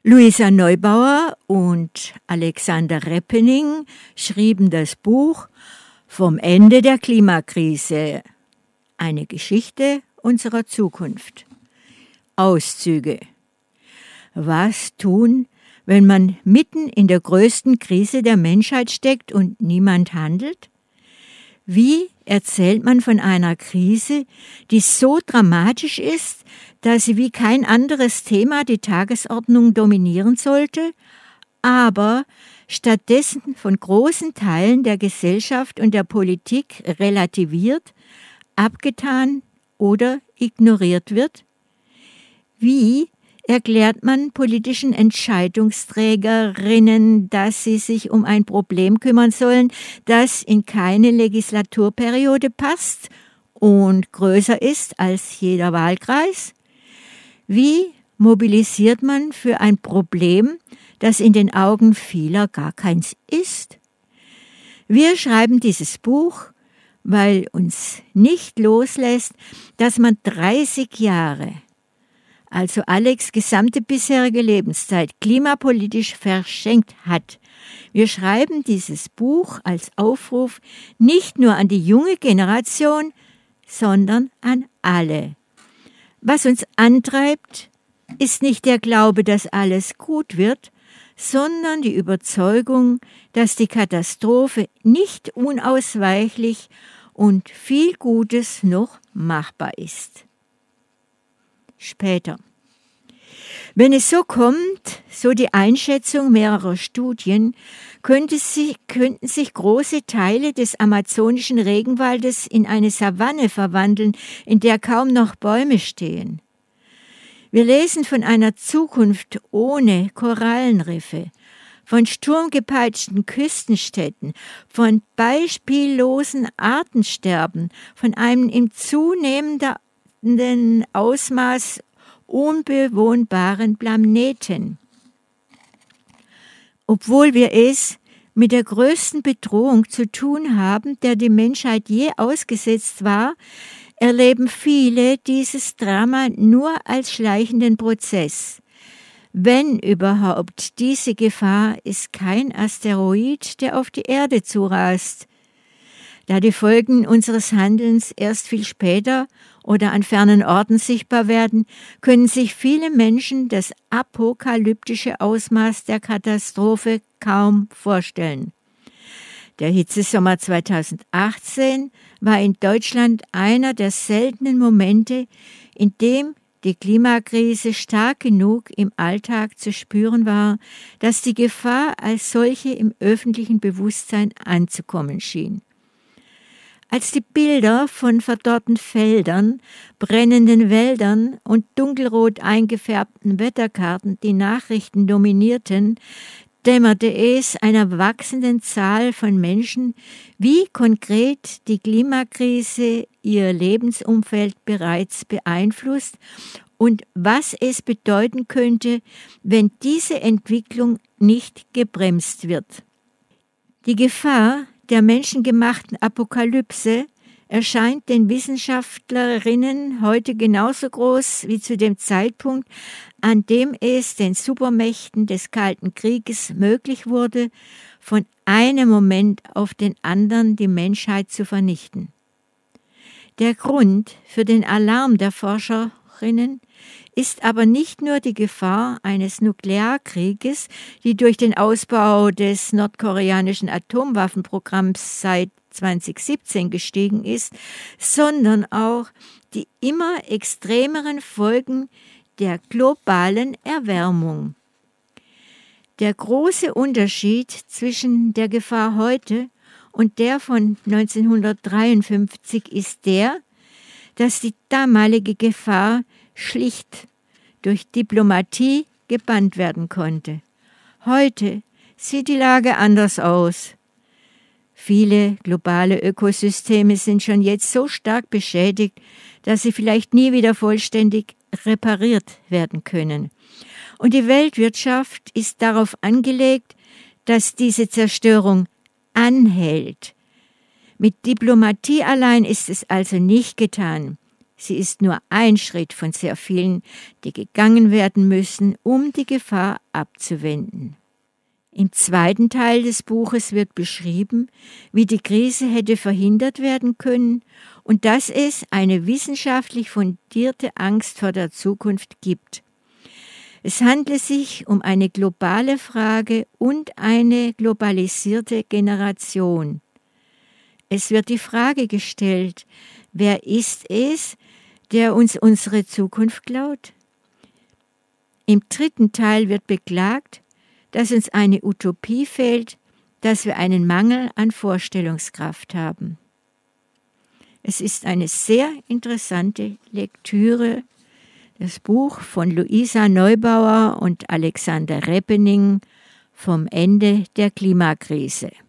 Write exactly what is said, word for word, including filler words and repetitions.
Luisa Neubauer und Alexander Reppening schrieben das Buch Vom Ende der Klimakrise. Eine Geschichte unserer Zukunft. Auszüge. Was tun, wenn man mitten in der größten Krise der Menschheit steckt und niemand handelt? Wie erzählt man von einer Krise, die so dramatisch ist, dass sie wie kein anderes Thema die Tagesordnung dominieren sollte, aber stattdessen von großen Teilen der Gesellschaft und der Politik relativiert, abgetan oder ignoriert wird? Wie erklärt man politischen Entscheidungsträgerinnen, dass sie sich um ein Problem kümmern sollen, das in keine Legislaturperiode passt und größer ist als jeder Wahlkreis? Wie mobilisiert man für ein Problem, das in den Augen vieler gar keins ist? Wir schreiben dieses Buch, weil uns nicht loslässt, dass man dreißig Jahre, also Alex' gesamte bisherige Lebenszeit, klimapolitisch verschenkt hat. Wir schreiben dieses Buch als Aufruf nicht nur an die junge Generation, sondern an alle. Was uns antreibt, ist nicht der Glaube, dass alles gut wird, sondern die Überzeugung, dass die Katastrophe nicht unausweichlich und viel Gutes noch machbar ist. Später. Wenn es so kommt, so die Einschätzung mehrerer Studien, könnte sich, könnten sich große Teile des amazonischen Regenwaldes in eine Savanne verwandeln, in der kaum noch Bäume stehen. Wir lesen von einer Zukunft ohne Korallenriffe, von sturmgepeitschten Küstenstädten, von beispiellosen Artensterben, von einem im zunehmenden Ausmaß unbewohnbaren Planeten. Obwohl wir es mit der größten Bedrohung zu tun haben, der die Menschheit je ausgesetzt war, erleben viele dieses Drama nur als schleichenden Prozess. Wenn überhaupt, diese Gefahr ist kein Asteroid, der auf die Erde zurast. Da die Folgen unseres Handelns erst viel später oder an fernen Orten sichtbar werden, können sich viele Menschen das apokalyptische Ausmaß der Katastrophe kaum vorstellen. Der Hitzesommer zweitausendachtzehn war in Deutschland einer der seltenen Momente, in dem die Klimakrise stark genug im Alltag zu spüren war, dass die Gefahr als solche im öffentlichen Bewusstsein anzukommen schien. Als die Bilder von verdorrten Feldern, brennenden Wäldern und dunkelrot eingefärbten Wetterkarten die Nachrichten dominierten, dämmerte es einer wachsenden Zahl von Menschen, wie konkret die Klimakrise ihr Lebensumfeld bereits beeinflusst und was es bedeuten könnte, wenn diese Entwicklung nicht gebremst wird. Die Gefahr der menschengemachten Apokalypse erscheint den Wissenschaftlerinnen heute genauso groß wie zu dem Zeitpunkt, an dem es den Supermächten des Kalten Krieges möglich wurde, von einem Moment auf den anderen die Menschheit zu vernichten. Der Grund für den Alarm der Forscherinnen ist aber nicht nur die Gefahr eines Nuklearkrieges, die durch den Ausbau des nordkoreanischen Atomwaffenprogramms seit zweitausendsiebzehn gestiegen ist, sondern auch die immer extremeren Folgen der globalen Erwärmung. Der große Unterschied zwischen der Gefahr heute und der von neunzehnhundertdreiundfünfzig ist der, dass die damalige Gefahr schlicht durch Diplomatie gebannt werden konnte. Heute sieht die Lage anders aus. Viele globale Ökosysteme sind schon jetzt so stark beschädigt, dass sie vielleicht nie wieder vollständig repariert werden können. Und die Weltwirtschaft ist darauf angelegt, dass diese Zerstörung anhält. Mit Diplomatie allein ist es also nicht getan. Sie ist nur ein Schritt von sehr vielen, die gegangen werden müssen, um die Gefahr abzuwenden. Im zweiten Teil des Buches wird beschrieben, wie die Krise hätte verhindert werden können und dass es eine wissenschaftlich fundierte Angst vor der Zukunft gibt. Es handelt sich um eine globale Frage und eine globalisierte Generation. Es wird die Frage gestellt, wer ist es, der uns unsere Zukunft klaut? Im dritten Teil wird beklagt, dass uns eine Utopie fehlt, dass wir einen Mangel an Vorstellungskraft haben. Es ist eine sehr interessante Lektüre, das Buch von Luisa Neubauer und Alexander Reppening vom Ende der Klimakrise.